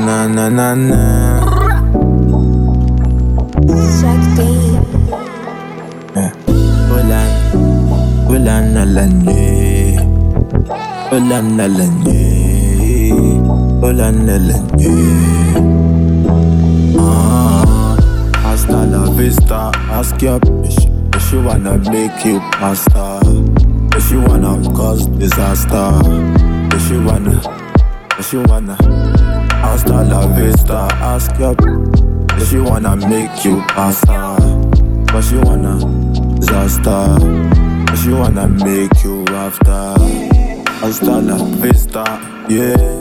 na na na na. Ulan la la nuit. Ulan la la nuit. Ulan la la nuit. Hasta la vista. Ask your bitch if she wanna make you pasta. If she wanna cause disaster. If she wanna. Hasta la vista. Ask your bitch if she wanna make you pasta. But she wanna disaster. If she wanna make you after. Hasta la vista, yeah.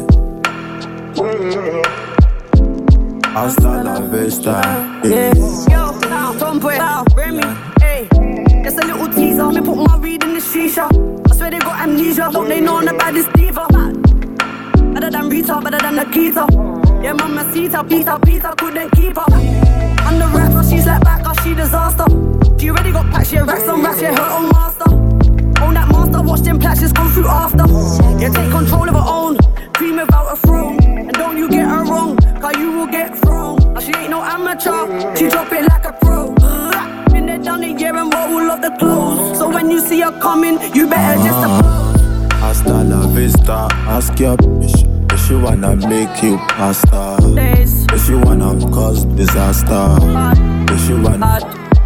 Hasta la vista, yeah. Yo, Tom Boy, Remy, hey. Just a little teaser, me put my weed in the shisha. I swear they got amnesia, don't they know about this diva? Better than Rita, better than Nikita. Yeah, Mamacita, Pita, couldn't keep up. On the rap, she's like back, she disaster. She already got packed, she racks on racks, yeah, her own master. Own that master, watch them plashes come through after. Yeah, take control of her own, cream without a throne. And don't you get her wrong, cause you will get thrown. Now she ain't no amateur, she drop it like a pro. Been there, done it, yeah, and bought all of the clothes. So when you see her coming, you better just approach. Hasta la vista, ask your bitch if she wanna make you pasta. If she wanna cause disaster. If she wanna.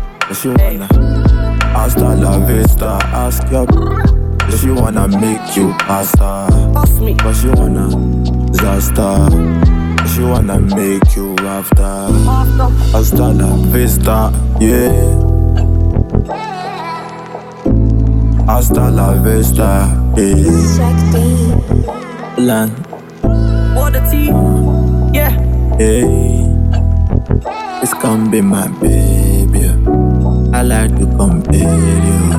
Hasta la vista, ask your if she wanna make you pasta. But she wanna disaster. If she wanna make you after. Hasta la vista, yeah. Hasta la vista, yeah. Land. Water tea, yeah. Hey, it's gonna be my baby. I like to compare you.